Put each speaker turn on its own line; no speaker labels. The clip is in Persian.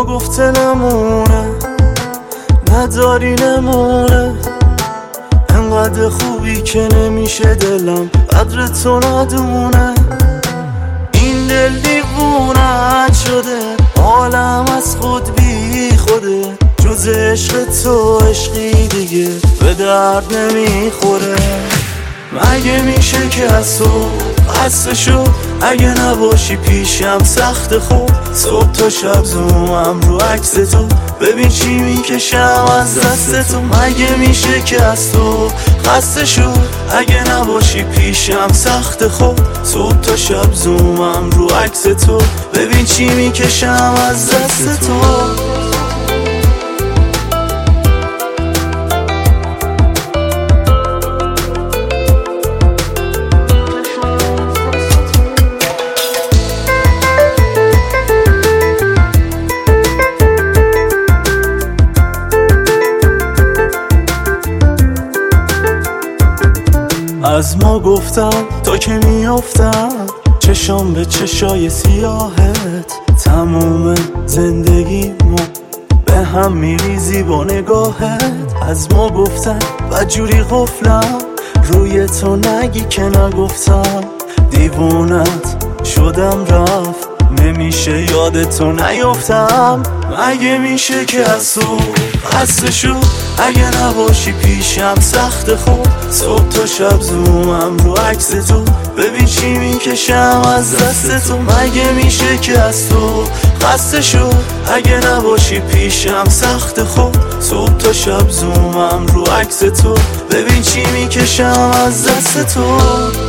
ما گفته نمونه، نداری نمونه، انقدر خوبی که نمیشه دلم قدر تو ندونه. این دل دیوونت شده، عالم از خود بی خوده، جز عشق تو عشقی دیگه به درد نمیخوره. مگه میشه که از تو خسته شد، اگه نباشی پیشم سخت خوب. صبح تا شب زومم رو عکس تو، ببین چی میکشم از دست تو. مگه میشه که از تو خسته شد، اگه نباشی پیشم سخت خوب. صبح تا شب زومم رو عکس تو، ببین چی میکشم از دست تو. از ما گفتم تا که میافتم چشام به چشای سیاهت، تموم زندگیمو به هم میریزی با نگاهت. از ما گفتم بدجوری قفلم، روی تو نگی که نگفتم. دیوونت شدم رفت، نمیشه یادتو نیافتم. مگه میشه که از تو خسته شد، اگه نباشی پیشم سخت خوب. صبح تا شب زومم رو عکس تو، ببین چی میکشم از دست تو. مگه میشه که از تو خسته شد، اگه نباشی پیشم سخت خوب. صبح تا شب زومم رو عکس تو، ببین چی میکشم از دست تو.